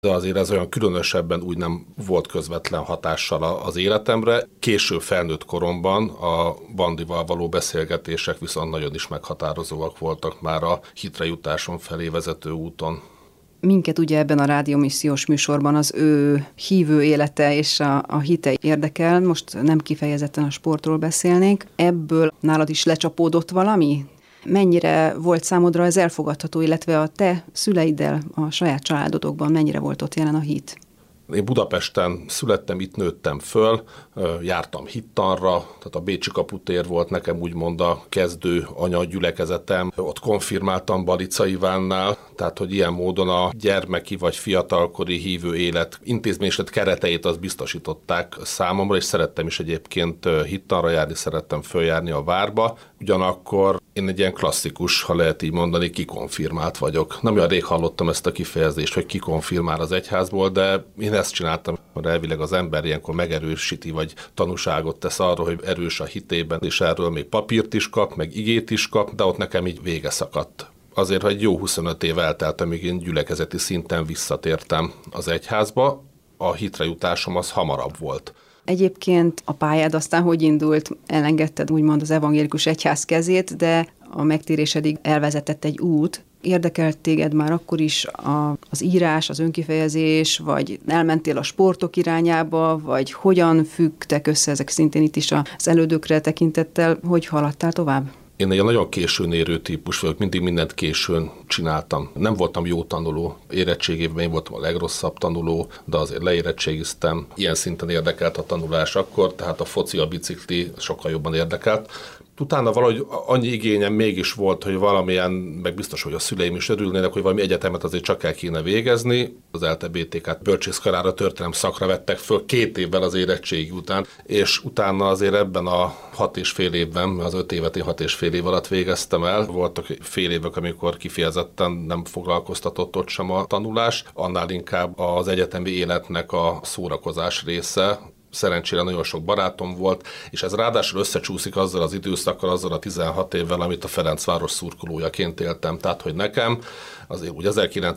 de azért ez olyan különösebben úgy nem volt közvetlen hatással az életemre. Később felnőtt koromban a Bandival való beszélgetések viszont nagyon is meghatározóak voltak már a hitre jutásom felé vezető úton. Minket ugye ebben a rádiómissziós műsorban az ő hívő élete és a hite érdekel. Most nem kifejezetten a sportról beszélnénk. Ebből nálad is lecsapódott valami? Mennyire volt számodra ez elfogadható, illetve a te szüleiddel, a saját családodokban mennyire volt ott jelen a hit? Én Budapesten születtem, itt nőttem föl, jártam hittanra, tehát a Bécsi kaputér volt nekem úgymond a kezdő anyagyülekezetem. Ott konfirmáltam Balica Ivánnál, tehát hogy ilyen módon a gyermeki vagy fiatalkori hívő élet intézményesített kereteit azt biztosították számomra, és szerettem is egyébként hittanra járni, szerettem följárni a várba. Ugyanakkor én egy ilyen klasszikus, ha lehet így mondani, kikonfirmált vagyok. Nem olyan rég hallottam ezt a kifejezést, hogy kikonfirmál az egyházból, de én ezt csináltam, hogy elvileg az ember ilyenkor megerősíti, vagy tanúságot tesz arról, hogy erős a hitében, és erről még papírt is kap, meg igét is kap, de ott nekem így vége szakadt. Azért, hogy jó 25 év eltelt, amíg én gyülekezeti szinten visszatértem az egyházba, a hitre jutásom az hamarabb volt. Egyébként a pályád aztán hogy indult? Elengedted úgymond az evangélikus egyház kezét, de a megtérésedig elvezetett egy út. Érdekelt téged már akkor is az írás, az önkifejezés, vagy elmentél a sportok irányába, vagy hogyan függtek össze ezek szintén itt is az elődökre tekintettel, hogy haladtál tovább? Én egy nagyon későn érő típus vagyok, mindig mindent későn csináltam. Nem voltam jó tanuló, érettségében én voltam a legrosszabb tanuló, de azért leérettségiztem. Ilyen szinten érdekelt a tanulás akkor, tehát a foci, a bicikli sokkal jobban érdekelt. Utána valahogy annyi igényem mégis volt, hogy valamilyen, meg biztos, hogy a szüleim is örülnének, hogy valami egyetemet azért csak el kéne végezni. Az ELTE BTK-t bölcsészkarára, történelem szakra vettek föl 2 évvel az érettségi után, és utána azért ebben a 6,5 évben, az 5 évet én 6,5 év alatt végeztem el. Voltak fél évek, amikor kifejezetten nem foglalkoztatott ott sem a tanulás, annál inkább az egyetemi életnek a szórakozás része. Szerencsére nagyon sok barátom volt, és ez ráadásul összecsúszik azzal az időszakkal, azzal a 16 évvel, amit a Ferencváros szurkolójaként éltem. Tehát, hogy nekem azért úgy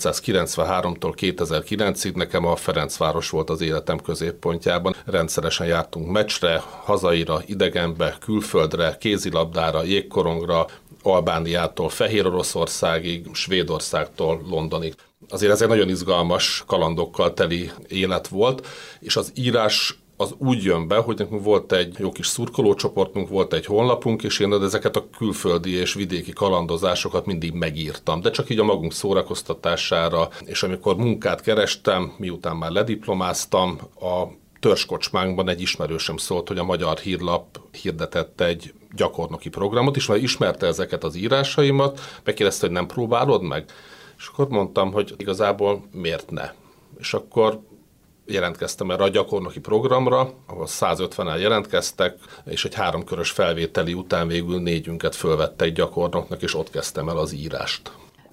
1993-tól 2009-ig nekem a Ferencváros volt az életem középpontjában. Rendszeresen jártunk meccsre, hazaira, idegenbe, külföldre, kézilabdára, jégkorongra, Albániától Fehér Oroszországig, Svédországtól Londonig. Azért ez egy nagyon izgalmas kalandokkal teli élet volt, és az írás az úgy jön be, hogy nekünk volt egy jó kis szurkolócsoportunk, volt egy honlapunk, és én ezeket a külföldi és vidéki kalandozásokat mindig megírtam, de csak így a magunk szórakoztatására, és amikor munkát kerestem, miután már lediplomáztam, a törzskocsmánkban egy ismerősöm szólt, hogy a Magyar Hírlap hirdetett egy gyakornoki programot, és már ismerte ezeket az írásaimat, megkérdezte, hogy nem próbálod meg? És akkor mondtam, hogy igazából miért ne? És akkor jelentkeztem erre a gyakornoki programra, ahol 150-en jelentkeztek, és egy 3 körös felvételi után végül 4-ünket fölvette egy gyakornoknak, és ott kezdtem el az írást.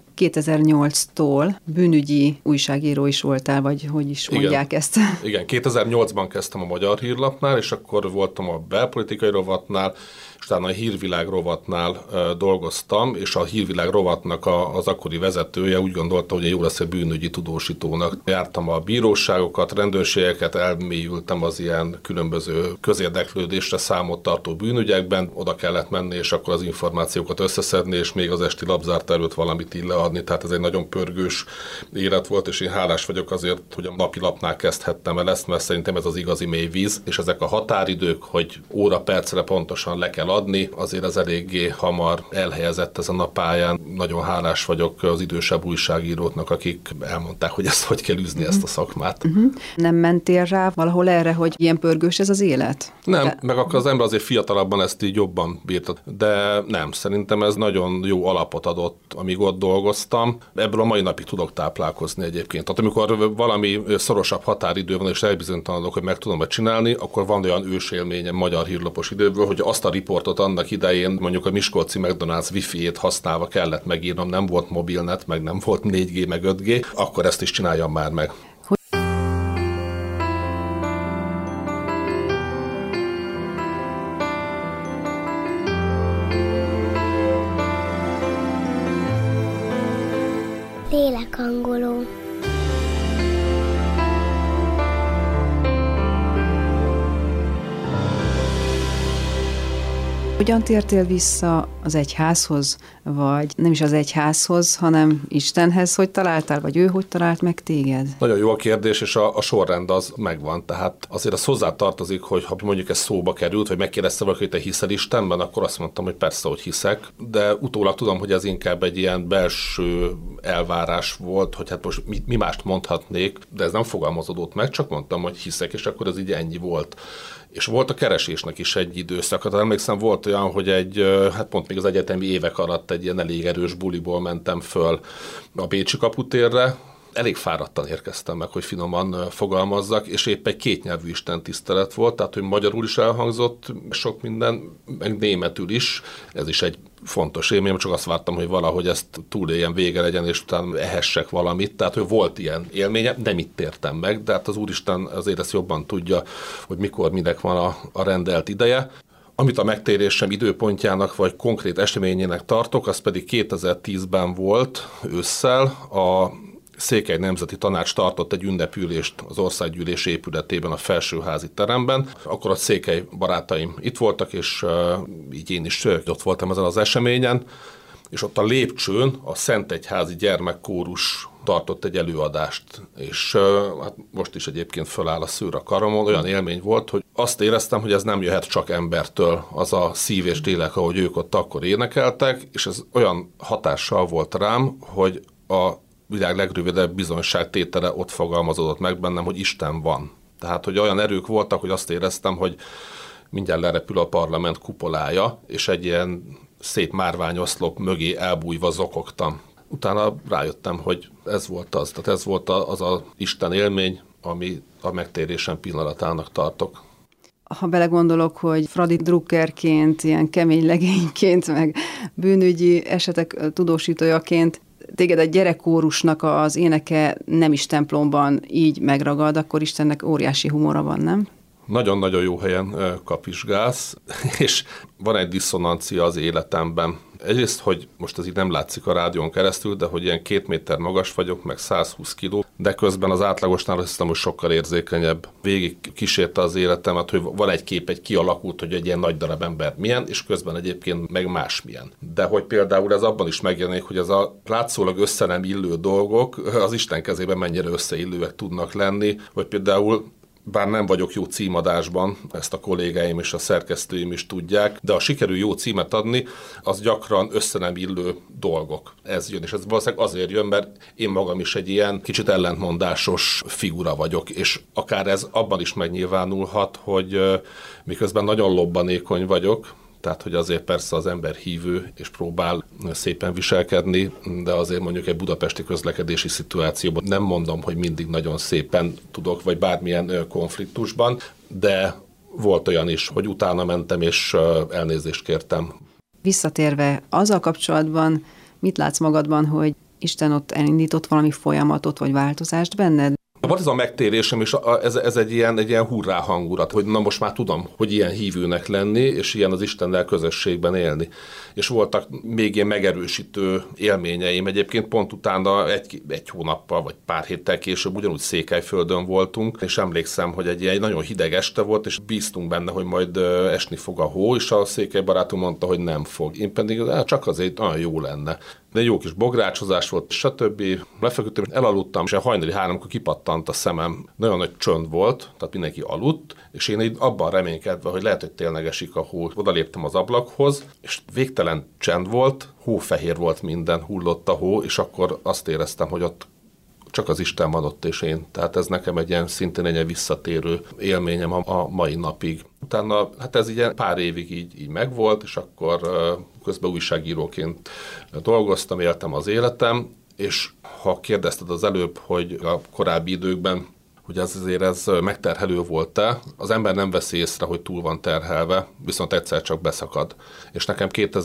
2008-tól bűnügyi újságíró is voltál, vagy hogy is mondják ezt? Igen, 2008-ban kezdtem a Magyar Hírlapnál, és akkor voltam a belpolitikai rovatnál, és utána a Hírvilág rovatnál dolgoztam, és a Hírvilág rovatnak az akkori vezetője úgy gondolta, hogy jó lesz egy bűnügyi tudósítónak. Jártam a bíróságokat, rendőrségeket, elmélyültem az ilyen különböző közérdeklődésre számot tartó bűnügyekben, oda kellett menni, és akkor az információkat összeszedni, és még az esti labzárt előtt valamit így leadni, tehát ez egy nagyon pörgős élet volt, és én hálás vagyok azért, hogy a napilapnál kezdhettem el ezt, mert szerintem ez az igazi mély víz, és ezek a határidők, hogy óra-percre pontosan le kell adni, azért az eléggé hamar elhelyezett ezen a pályán. Nagyon hálás vagyok az idősebb újságíróknak, akik elmondták, hogy ezt hogy kell űzni ezt a szakmát. Nem mentél rá valahol erre, hogy ilyen pörgős ez az élet? Nem, meg akkor az ember azért fiatalabban ezt így jobban bírta. De nem, szerintem ez nagyon jó alapot adott, amíg ott dolgoztam. Ebből a mai napig tudok táplálkozni egyébként. Tehát amikor valami szorosabb határidő van, és elbizonytalanodok, hogy meg tudom csinálni, akkor van olyan ősélményem magyar hírlapos időből, hogy azt a riportot annak idején mondjuk a miskolci McDonald's wifi-ét használva kellett megírnom, nem volt mobilnet, meg nem volt 4G, meg 5G, akkor ezt is csináljam már meg. Lélekangoló. Hogyan tértél vissza az egyházhoz, vagy nem is az egyházhoz, hanem Istenhez? Hogy találtál, vagy ő hogy talált meg téged? Nagyon jó a kérdés, és a sorrend az megvan. Tehát azért az hozzátartozik, hogy ha mondjuk ez szóba került, vagy megkérdezte valaki, hogy te hiszel Istenben, akkor azt mondtam, hogy persze, hogy hiszek, de utólag tudom, hogy ez inkább egy ilyen belső elvárás volt, hogy hát most mi mást mondhatnék, de ez nem fogalmazódott meg, csak mondtam, hogy hiszek, és akkor ez így ennyi volt. És volt a keresésnek is egy időszak. Hát emlékszem, volt olyan, hogy hát pont még az egyetemi évek alatt egy ilyen elég erős buliból mentem föl a Bécsi kaputérre. Elég fáradtan érkeztem meg, hogy finoman fogalmazzak, és épp egy kétnyelvű istentisztelet volt, tehát hogy magyarul is elhangzott sok minden, meg németül is. Ez is egy fontos élmény, csak azt vártam, hogy valahogy ezt túléljen, vége legyen, és utána ehessek valamit. Tehát, hogy volt ilyen élménye, nem itt értem meg, de hát az Úristen azért ezt jobban tudja, hogy mikor, minek van a rendelt ideje. Amit a megtérésem időpontjának vagy konkrét eseményének tartok, az pedig 2010-ben volt ősszel. A Székely Nemzeti Tanács tartott egy ünnepülést az Országgyűlés épületében, a felsőházi teremben. Akkor a székely barátaim itt voltak, és így én is ott voltam ezen az eseményen, és ott a lépcsőn a Szentegyházi Gyermekkórus tartott egy előadást, és hát most is egyébként föláll a szőr a karomon. Olyan élmény volt, hogy azt éreztem, hogy ez nem jöhet csak embertől, az a szív és lélek, ahogy ők ott akkor énekeltek, és ez olyan hatással volt rám, hogy a világ legrövidebb bizonyságtétele ott fogalmazódott meg bennem, hogy Isten van. Tehát, hogy olyan erők voltak, hogy azt éreztem, hogy mindjárt lerepül a parlament kupolája, és egy ilyen szép márványoszlop mögé elbújva zokogtam. Utána rájöttem, hogy ez volt az. Tehát ez volt az a Isten élmény, ami a megtérésem pillanatának tartok. Ha belegondolok, hogy Fradi drukkerként, ilyen kemény legényként, meg bűnügyi esetek tudósítójaként téged egy gyerekkórusnak az éneke nem is templomban így megragad, akkor Istennek óriási humora van, nem? Nagyon-nagyon jó helyen kapizsgálsz, és van egy diszonancia az életemben. Egyrészt, hogy most ez így nem látszik a rádión keresztül, de hogy ilyen 2 méter magas vagyok, meg 120 kiló, de közben az átlagosnál azt hiszem, hogy sokkal érzékenyebb. Végig kísérte az életemet, hogy van egy kép, egy kialakult, hogy egy ilyen nagy darab ember milyen, és közben egyébként meg más milyen. De hogy például ez abban is megjelenik, hogy ez a látszólag össze nem illő dolgok az Isten kezében mennyire összeillőek tudnak lenni, hogy például bár nem vagyok jó címadásban, ezt a kollégáim és a szerkesztőim is tudják, de ha sikerül jó címet adni, az gyakran össze nem illő dolgok. Ez jön, és ez valószínűleg azért jön, mert én magam is egy ilyen kicsit ellentmondásos figura vagyok, és akár ez abban is megnyilvánulhat, hogy miközben nagyon lobbanékony vagyok, tehát, hogy azért persze az ember hívő, és próbál szépen viselkedni, de azért mondjuk egy budapesti közlekedési szituációban nem mondom, hogy mindig nagyon szépen tudok, vagy bármilyen konfliktusban, de volt olyan is, hogy utána mentem, és elnézést kértem. Visszatérve azzal kapcsolatban, mit látsz magadban, hogy Isten ott elindított valami folyamatot, vagy változást benned? Volt ez a megtérésem, és ez egy ilyen hurrá hangulat, hogy na most már tudom, hogy ilyen hívőnek lenni, és ilyen az Istennel közösségben élni. És voltak még ilyen megerősítő élményeim. Egyébként pont utána egy hónappal, vagy pár héttel később ugyanúgy Székelyföldön voltunk, és emlékszem, hogy egy nagyon hideg este volt, és bíztunk benne, hogy majd esni fog a hó, és a székely barátom mondta, hogy nem fog. Én pedig csak azért olyan jó lenne. De jó kis bográcsozás volt, stb. Lefeküdtem, elaludtam, és a hajnali 3-kor kipattant a szemem. Nagyon nagy csönd volt, tehát mindenki aludt, és én így abban reménykedve, hogy lehet, hogy tényleg esik a hó. Odaléptem az ablakhoz, és végtelen csend volt, hófehér volt minden, hullott a hó, és akkor azt éreztem, hogy ott csak az Isten van ott, és én. Tehát ez nekem egy ilyen szintén egy visszatérő élményem a mai napig. Utána, hát ez így pár évig így megvolt, és akkor közben újságíróként dolgoztam, éltem az életem, és ha kérdezted az előbb, hogy a korábbi időkben, hogy azért ez megterhelő volt-e, az ember nem veszi észre, hogy túl van terhelve, viszont egyszer csak beszakad. És nekem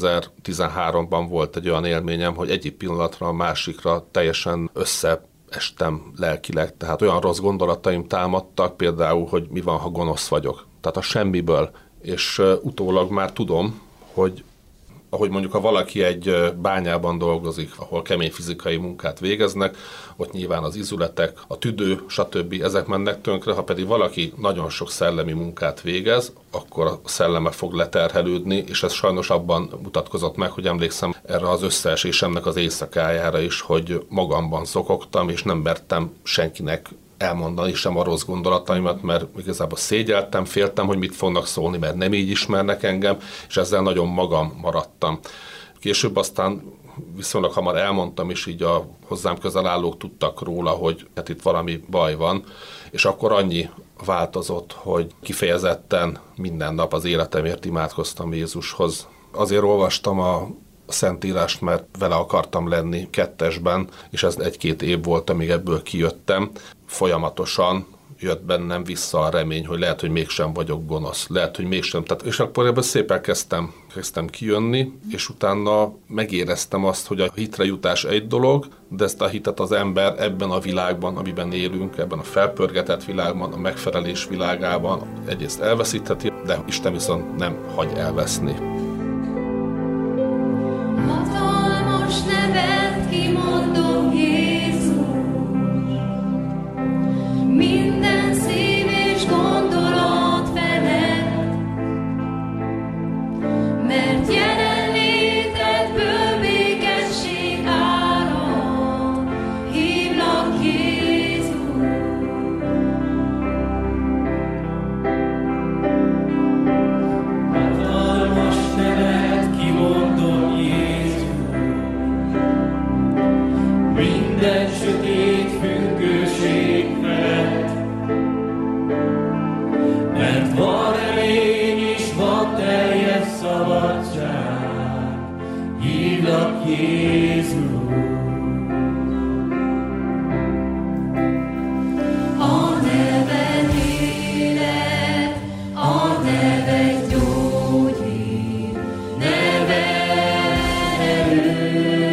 2013-ban volt egy olyan élményem, hogy egyik pillanatra a másikra teljesen összeestem lelkileg, tehát olyan rossz gondolataim támadtak, például, hogy mi van, ha gonosz vagyok. Tehát a semmiből, és utólag már tudom, hogy ahogy mondjuk, ha valaki egy bányában dolgozik, ahol kemény fizikai munkát végeznek, ott nyilván az izületek, a tüdő, stb. Ezek mennek tönkre, ha pedig valaki nagyon sok szellemi munkát végez, akkor a szelleme fog leterhelődni, és ez sajnos abban mutatkozott meg, hogy emlékszem erre az összeesésemnek az éjszakájára is, hogy magamban zokogtam, és nem mertem senkinek elmondani sem a rossz gondolataimat, mert igazából szégyeltem, féltem, hogy mit fognak szólni, mert nem így ismernek engem, és ezzel nagyon magam maradtam. Később aztán viszonylag hamar elmondtam, és így a hozzám közel állók tudtak róla, hogy hát itt valami baj van, és akkor annyi változott, hogy kifejezetten minden nap az életemért imádkoztam Jézushoz. Azért olvastam a Szentírást, mert vele akartam lenni kettesben, és ez 1-2 év volt, amíg ebből kijöttem. Folyamatosan jött bennem vissza a remény, hogy lehet, hogy mégsem vagyok gonosz, lehet, hogy mégsem. És akkor ebből szépen kezdtem kijönni, és utána megéreztem azt, hogy a hitre jutás egy dolog, de ezt a hitet az ember ebben a világban, amiben élünk, ebben a felpörgetett világban, a megfelelés világában egyrészt elveszítheti, de Isten viszont nem hagy elveszni. Hatalmas nevet kimondom, Jézus, minden szív és gondolat felett, mert jelenlétedből békesség árad, hívlak Jézus. Hatalmas nevet kimondom, Jézus, minden sötét függőség felett, mert van remény és van teljes szabadság, hívlak Jézus. A neved élet, a neved gyógyír, neved erő.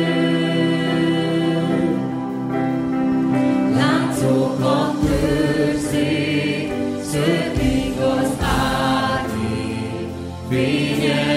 Láncokat törzsé, szökik az árnyék, fénye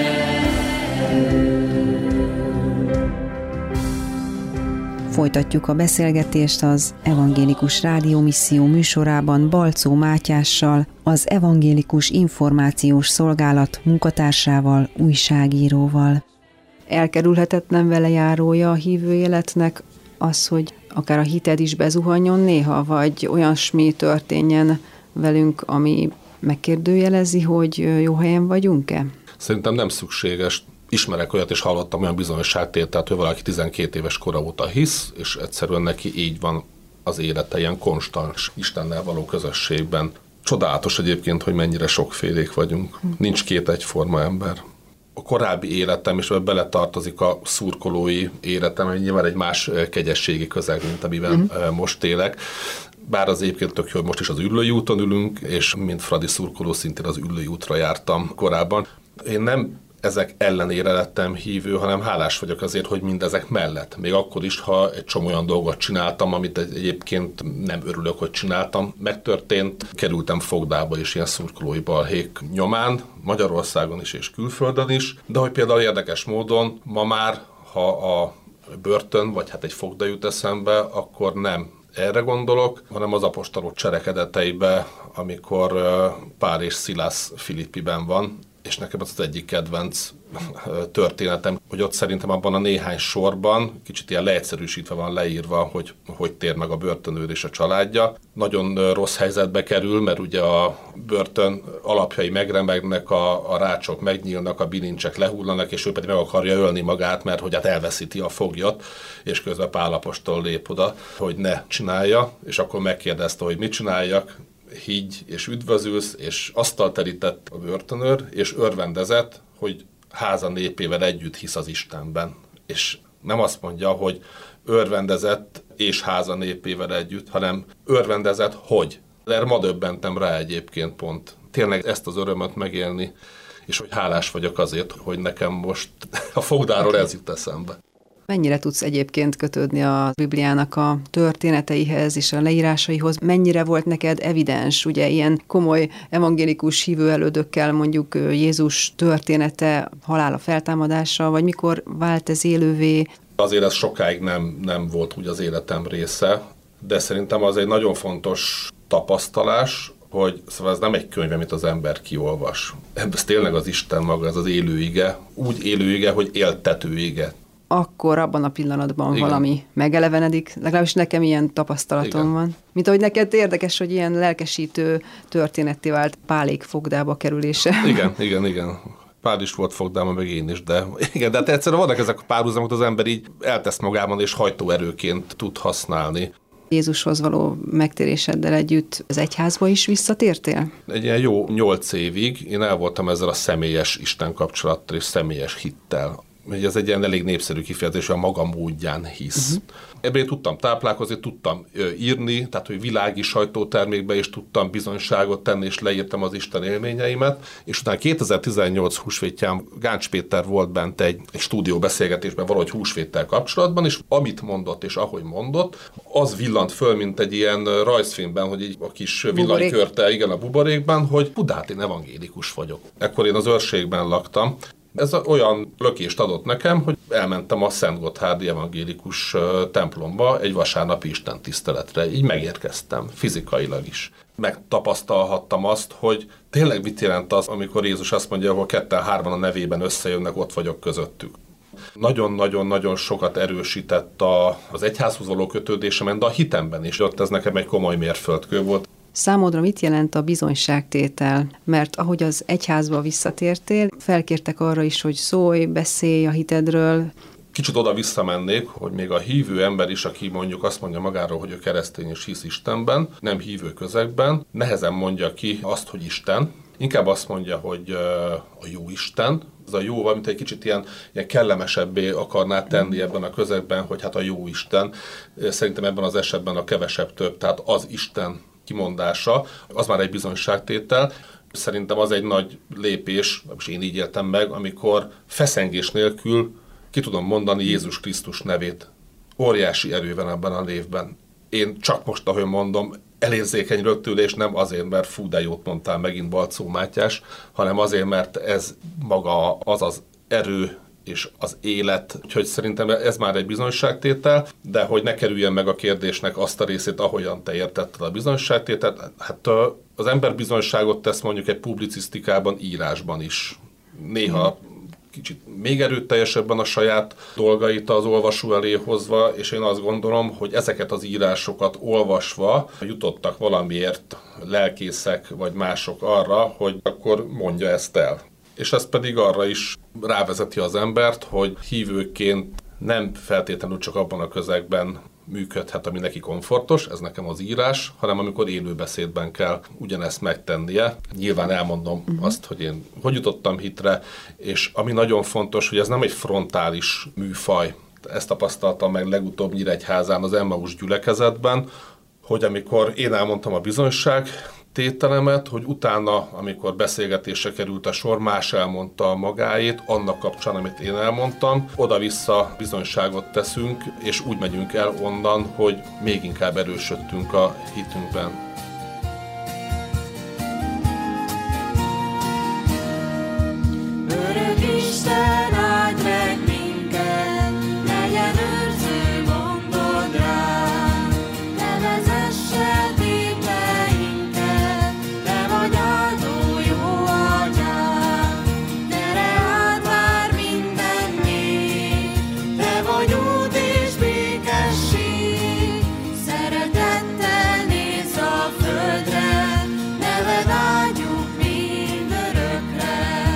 Folytatjuk a beszélgetést az Evangélikus Rádiómisszió műsorában Balczó Mátyással, az Evangélikus Információs Szolgálat munkatársával, újságíróval. Elkerülhetetlen velejárója a hívő életnek az, hogy akár a hited is bezuhanjon néha, vagy olyasmi történjen velünk, ami megkérdőjelezi, hogy jó helyen vagyunk-e? Szerintem nem szükséges. Ismerek olyat, és hallottam olyan bizonyosságtételt, hogy valaki 12 éves kora óta hisz, és egyszerűen neki így van az élete, ilyen konstans Istennel való közösségben. Csodálatos egyébként, hogy mennyire sokfélék vagyunk. Nincs két egyforma ember. A korábbi életem, és beletartozik a szurkolói életem, hogy nyilván egy más kegyességi közeg, mint amiben most élek. Bár az egyébként tök jó, hogy most is az Üllői úton ülünk, és mint fradi szurkoló szintén az Üllői útra jártam korábban. Én nem ezek ellenére lettem hívő, hanem hálás vagyok azért, hogy mindezek mellett. Még akkor is, ha egy csomó olyan dolgot csináltam, amit egyébként nem örülök, hogy csináltam. Megtörtént, kerültem fogdába is ilyen szurkolói balhék nyomán, Magyarországon is és külföldön is, de hogy például érdekes módon ma már, ha a börtön, vagy hát egy fogda jut eszembe, akkor nem erre gondolok, hanem az apostolok cselekedeteibe, amikor Pál és Szilász Filippiben van, és nekem az egyik kedvenc történetem, hogy ott szerintem abban a néhány sorban, kicsit ilyen leegyszerűsítve van leírva, hogy tér meg a börtönőr és a családja. Nagyon rossz helyzetbe kerül, mert ugye a börtön alapjai megremegnek, a rácsok megnyílnak, a bilincsek lehullanak, és ő pedig meg akarja ölni magát, mert hogy hát elveszíti a foglyot, és közben Pál apostol lép oda, hogy ne csinálja, és akkor megkérdezte, hogy mit csináljak, higgy és üdvözülsz, és asztalt terített a börtönőr, és örvendezett, hogy háza népével együtt hisz az Istenben. És nem azt mondja, hogy örvendezett és háza népével együtt, hanem örvendezett, hogy. Erre ma döbbentem rá egyébként pont. Tényleg ezt az örömöt megélni, és hogy hálás vagyok azért, hogy nekem most a fogdáról ez jut eszembe. Mennyire tudsz egyébként kötődni a Bibliának a történeteihez és a leírásaihoz? Mennyire volt neked evidens, ugye ilyen komoly evangélikus hívőelődökkel mondjuk Jézus története, halála, feltámadása, vagy mikor vált ez élővé? Azért ez sokáig nem volt úgy az életem része, de szerintem az egy nagyon fontos tapasztalás, hogy szóval ez nem egy könyv, amit az ember kiolvas. Ez tényleg az Isten maga, ez az élő ige, úgy élő ige, hogy éltető ige. Akkor abban a pillanatban valami megelevenedik. Legalábbis nekem ilyen tapasztalatom van. Mint ahogy neked érdekes, hogy ilyen lelkesítő történetté vált Pálék fogdába kerülése. Igen. Pál is volt fogdában, meg én is, de igen, de hát egyszerűen vannak ezek a párhuzamok, az ember így eltesz magában, és hajtóerőként tud használni. Jézushoz való megtéréseddel együtt az egyházba is visszatértél? Egy ilyen jó 8 évig én el voltam ezzel a személyes Isten kapcsolattal és személyes hittel. Ez egy ilyen elég népszerű kifejezés, hogy a maga módján hisz. Ebből tudtam táplálkozni, tudtam írni, tehát hogy világi sajtótermékbe is tudtam bizonyságot tenni, és leírtam az Isten élményeimet, és utána 2018 húsvétján Gáncs Péter volt bent egy stúdióbeszélgetésben valahogy húsvéttel kapcsolatban, és amit mondott, és ahogy mondott, az villant föl, mint egy ilyen rajzfilmben, hogy így a kis villanykörte, igen, a buborékban, hogy Budát, én evangélikus vagyok. Ekkor én az őrségben laktam. Ez olyan lökést adott nekem, hogy elmentem a Szentgotthárdi evangélikus templomba egy vasárnapi istentiszteletre. Így megérkeztem, fizikailag is. Megtapasztalhattam azt, hogy tényleg mit jelent az, amikor Jézus azt mondja, hogy ketten-hárman a nevében összejönnek, ott vagyok közöttük. Nagyon-nagyon-nagyon sokat erősített az egyházhoz való kötődésemen, de a hitemben is. Ott ez nekem egy komoly mérföldkő volt. Számodra mit jelent a bizonyságtétel? Mert ahogy az egyházba visszatértél, felkértek arra is, hogy szólj, beszélj a hitedről. Kicsit oda visszamennék, hogy még a hívő ember is, aki mondjuk azt mondja magáról, hogy ő keresztény és hisz Istenben, nem hívő közegben, nehezen mondja ki azt, hogy Isten. Inkább azt mondja, hogy a jó Isten. Ez a jó, mint egy kicsit ilyen kellemesebbé akarná tenni ebben a közegben, hogy hát a jó Isten. Szerintem ebben az esetben a kevesebb több, tehát az Isten kimondása, az már egy bizonyságtétel. Szerintem az egy nagy lépés, és én így éltem meg, amikor feszengés nélkül ki tudom mondani Jézus Krisztus nevét. Óriási erő van ebben a névben. Én csak most, ahogy mondom, elérzékeny rögtülés, nem azért, mert fú, de jót mondtál megint Balczó Mátyás, hanem azért, mert ez maga az erő és az élet. Úgyhogy szerintem ez már egy bizonyságtétel, de hogy ne kerüljen meg a kérdésnek azt a részét, ahogyan te értetted a bizonyságtételt. Hát az ember bizonyságot tesz mondjuk egy publicisztikában, írásban is. Néha kicsit még erőteljesebben a saját dolgait az olvasó elé hozva, és én azt gondolom, hogy ezeket az írásokat olvasva jutottak valamiért lelkészek vagy mások arra, hogy akkor mondja ezt el. És ez pedig arra is rávezeti az embert, hogy hívőként nem feltétlenül csak abban a közegben működhet, ami neki komfortos, ez nekem az írás, hanem amikor élőbeszédben kell ugyanezt megtennie. Nyilván elmondom azt, hogy én hogy jutottam hitre, és ami nagyon fontos, hogy ez nem egy frontális műfaj. Ezt tapasztaltam meg legutóbb Nyíregyházán az Emmaus gyülekezetben, hogy amikor én elmondtam a bizonyság tételemet, hogy utána, amikor beszélgetésre került a sor, más elmondta magáét, annak kapcsán, amit én elmondtam, oda-vissza bizonyságot teszünk, és úgy megyünk el onnan, hogy még inkább erősödtünk a hitünkben. Örök Isten, áld meg minket, legyen őrző gondod ránk, ne vezesse téteinket, te vagy áldó jó atyánk, gyere át vár minden nép, te vagy út és békesség, szeretettel nézz a földre, neved áldjuk mindörökre.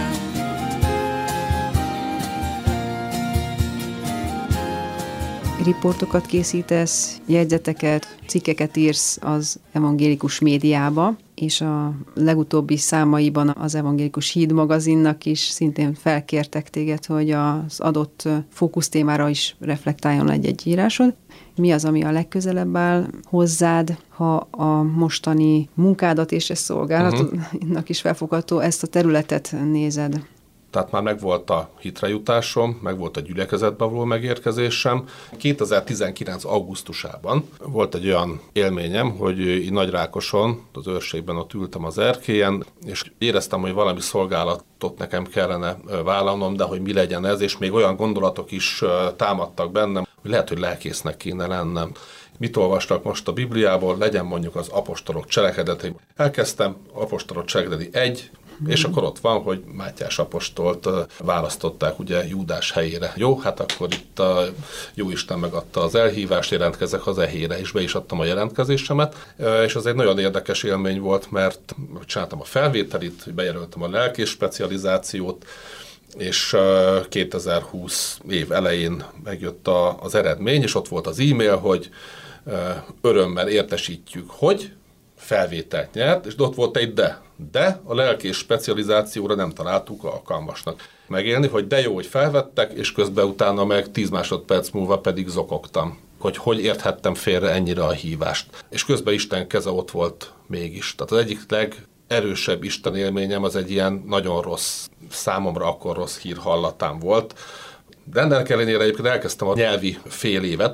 Riportokat készítesz, jegyzeteket, cikkeket írsz az evangélikus médiába, és a legutóbbi számaiban az Evangélikus Híd magazinnak is szintén felkértek téged, hogy az adott fókusztémára is reflektáljon egy írásod. Mi az, ami a legközelebb áll hozzád, ha a mostani munkádat és ezt szolgálatodnak is felfogható, ezt a területet nézed? Tehát már megvolt a hitre jutásom, megvolt a gyülekezetbe való megérkezésem. 2019. augusztusában volt egy olyan élményem, hogy így Nagyrákoson, az őrségben ott ültem az erkélyen, és éreztem, hogy valami szolgálatot nekem kellene vállalnom, de hogy mi legyen ez, és még olyan gondolatok is támadtak bennem, hogy lehet, hogy lelkésznek kéne lennem. Mit olvastak most a Bibliából? Legyen mondjuk az apostolok cselekedetei. Elkezdtem apostolok cselekedeti 1, és akkor ott van, hogy Mátyás apostolt választották ugye Júdás helyére. Jó, hát akkor itt a Jóisten megadta az elhívást, jelentkezek az ehére, és be is adtam a jelentkezésemet, és az egy nagyon érdekes élmény volt, mert csináltam a felvételit, bejelöltem a lelkész specializációt, és 2020 év elején megjött az eredmény, és ott volt az e-mail, hogy örömmel értesítjük, hogy felvételt nyert, és ott volt egy de a lelkész specializációra nem találtuk alkalmasnak megélni, hogy de jó, hogy felvettek, és közben utána meg 10 másodperc múlva pedig zokogtam, hogy érthettem félre ennyire a hívást. És közben Isten keze ott volt mégis. Tehát az egyik legerősebb Isten élményem az egy ilyen nagyon rossz, számomra akkor rossz hír hallatán volt. De ennek ellenére egyébként elkezdtem a nyelvi fél évet,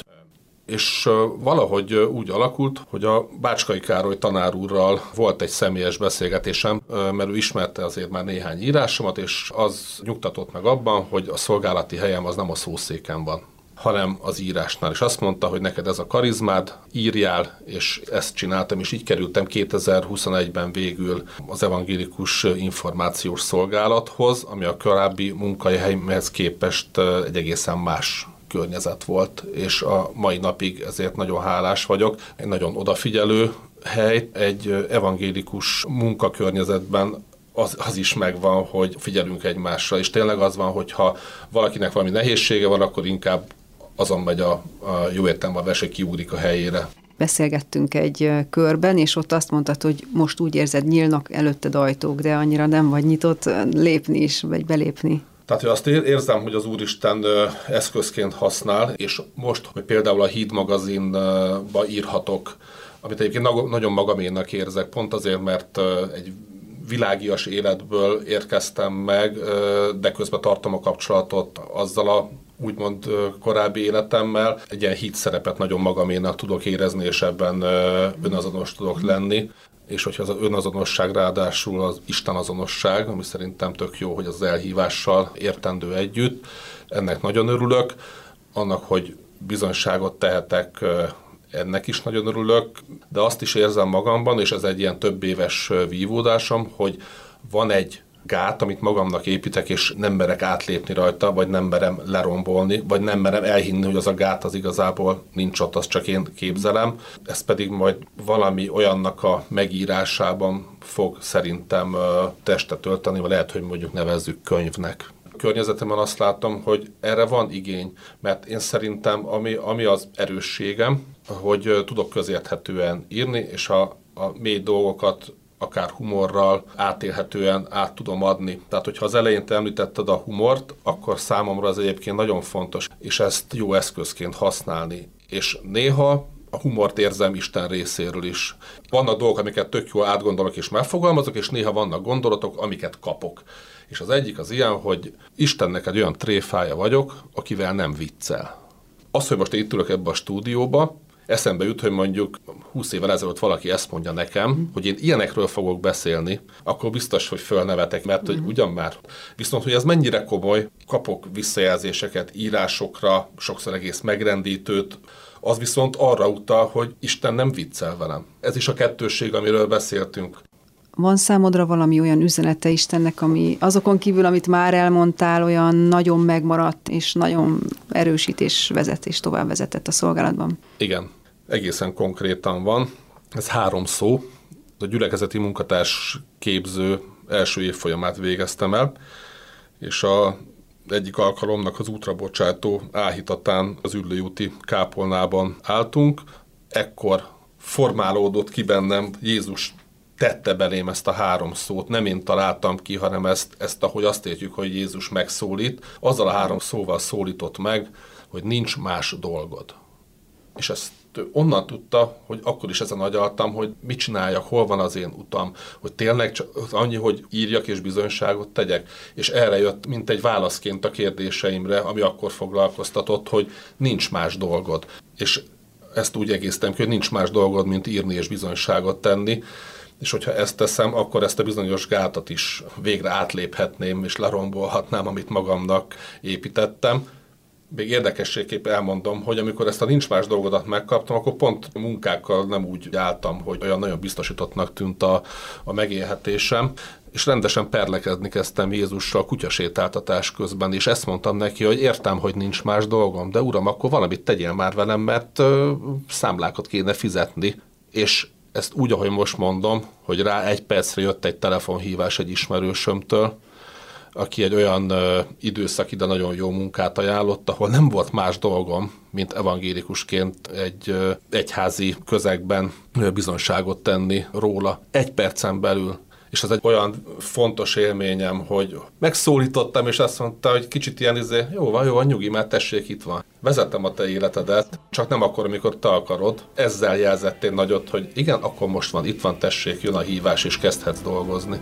és valahogy úgy alakult, hogy a Bácskai Károly tanár úrral volt egy személyes beszélgetésem, mert ő ismerte azért már néhány írásomat, és az nyugtatott meg abban, hogy a szolgálati helyem az nem a szószéken van, hanem az írásnál. És azt mondta, hogy neked ez a karizmád, írjál, és ezt csináltam, és így kerültem 2021-ben végül az evangélikus információs szolgálathoz, ami a korábbi munkahelyemhez képest egy egészen más környezet volt, és a mai napig ezért nagyon hálás vagyok. Egy nagyon odafigyelő hely, egy evangélikus munkakörnyezetben az is megvan, hogy figyelünk egymásra, és tényleg az van, hogyha valakinek valami nehézsége van, akkor inkább azon megy a jó értelemben a vese, kiugrik a helyére. Beszélgettünk egy körben, és ott azt mondtad, hogy most úgy érzed, nyílnak előtted ajtók, de annyira nem vagy nyitott lépni is, vagy belépni. Tehát, hogy azt érzem, hogy az Úristen eszközként használ, és most, hogy például a Híd magazinba írhatok, amit egyébként nagyon magaménak érzek, pont azért, mert egy világias életből érkeztem meg, de közben tartom a kapcsolatot azzal a úgymond korábbi életemmel. Egy ilyen híd szerepet nagyon magaménak tudok érezni, és ebben önazonos tudok lenni. És hogyha az önazonosság ráadásul az Isten azonosság, ami szerintem tök jó, hogy az elhívással értendő együtt, ennek nagyon örülök. Annak, hogy bizonyságot tehetek, ennek is nagyon örülök, de azt is érzem magamban, és ez egy ilyen több éves vívódásom, hogy van egy gát, amit magamnak építek, és nem merek átlépni rajta, vagy nem merem lerombolni, vagy nem merem elhinni, hogy az a gát az igazából nincs ott, azt csak én képzelem. Ez pedig majd valami olyannak a megírásában fog szerintem testet ölteni, vagy lehet, hogy mondjuk nevezzük könyvnek. A környezetemben azt látom, hogy erre van igény, mert én szerintem, ami az erősségem, hogy tudok közérthetően írni, és a mély dolgokat akár humorral átélhetően át tudom adni. Tehát, hogyha az elején te említetted a humort, akkor számomra az egyébként nagyon fontos, és ezt jó eszközként használni. És néha a humort érzem Isten részéről is. Vannak dolgok, amiket tök jól átgondolok és megfogalmazok, és néha vannak gondolatok, amiket kapok. És az egyik az ilyen, hogy Istennek egy olyan tréfája vagyok, akivel nem viccel. Az, hogy most itt ülök ebbe a stúdióba, eszembe jut, hogy mondjuk 20 évvel ezelőtt valaki ezt mondja nekem, hogy én ilyenekről fogok beszélni, akkor biztos, hogy fölnevetek, mert hogy ugyan már. Viszont, hogy ez mennyire komoly, kapok visszajelzéseket írásokra, sokszor egész megrendítőt, az viszont arra utal, hogy Isten nem viccel velem. Ez is a kettősség, amiről beszéltünk. Van számodra valami olyan üzenete Istennek, ami azokon kívül, amit már elmondtál, olyan nagyon megmaradt, és nagyon erősít és vezet, és tovább vezetett a szolgálatban? Igen, egészen konkrétan van. Ez 3 szó. A gyülekezeti munkatárs képző első évfolyamát végeztem el, és egyik alkalomnak az útrabocsátó áhítatán az Üllői úti kápolnában álltunk. Ekkor formálódott ki bennem, Jézus tette belém ezt a 3 szót, nem én találtam ki, hanem ezt ahogy azt értjük, hogy Jézus megszólít, azzal a 3 szóval szólított meg, hogy nincs más dolgod. És ezt onnan tudta, hogy akkor is ezen agyaltam, hogy mit csináljak, hol van az én utam, hogy tényleg csak annyi, hogy írjak és bizonyságot tegyek. És erre jött, mint egy válaszként a kérdéseimre, ami akkor foglalkoztatott, hogy nincs más dolgod. És ezt úgy egésztem ki, hogy nincs más dolgod, mint írni és bizonyságot tenni, és hogyha ezt teszem, akkor ezt a bizonyos gátat is végre átléphetném, és lerombolhatnám, amit magamnak építettem. Még érdekességképp elmondom, hogy amikor ezt a nincs más dolgodat megkaptam, akkor pont munkákkal nem úgy álltam, hogy olyan nagyon biztosítottnak tűnt a megélhetésem, és rendesen perlekezni kezdtem Jézussal kutyasétáltatás közben, és ezt mondtam neki, hogy értem, hogy nincs más dolgom, de uram, akkor valamit tegyél már velem, mert számlákat kéne fizetni, és ezt úgy, ahogy most mondom, hogy rá 1 percre jött egy telefonhívás egy ismerősömtől, aki egy olyan időszak ide nagyon jó munkát ajánlott, ahol nem volt más dolgom, mint evangélikusként egy egyházi közegben bizonyságot tenni róla 1 percen belül. És ez egy olyan fontos élményem, hogy megszólítottam, és azt mondta, hogy kicsit ilyen jó van, nyugi, mert tessék, itt van. Vezetem a te életedet, csak nem akkor, amikor te akarod. Ezzel jelzettél nagyot, hogy igen, akkor most van, itt van, tessék, jön a hívás, és kezdhetsz dolgozni.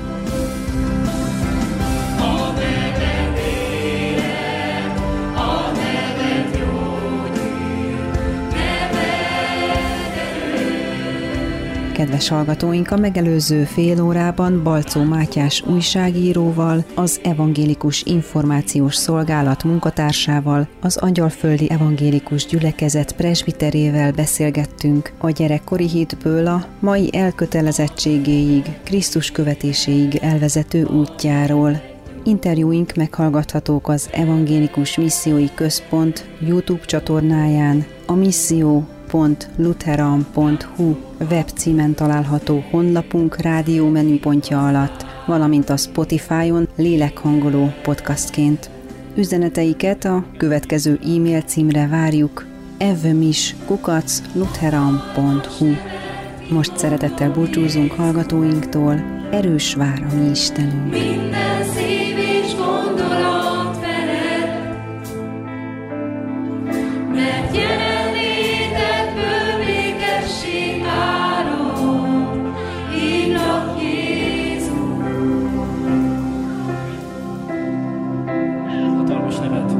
Kedves hallgatóink, a megelőző fél órában Balczó Mátyás újságíróval, az Evangélikus Információs Szolgálat munkatársával, az Angyalföldi Evangélikus Gyülekezet presbiterével beszélgettünk a gyerekkori hitből a mai elkötelezettségéig, Krisztus követéséig elvezető útjáról. Interjúink meghallgathatók az Evangélikus Missziói Központ YouTube csatornáján, a misszió.lutheran.hu webcímen található honlapunk rádió menüpontja alatt, valamint a Spotify-on lélekhangoló podcastként. Üzeneteiket a következő e-mail címre várjuk: evmis@lutheran.hu. Most szeretettel búcsúzunk hallgatóinktól, erős vár a mi Istenünk. Minden szív és gondolat feled, mert jelenlétedből békesség árad, hívlak Jézus. Hatalmas nevet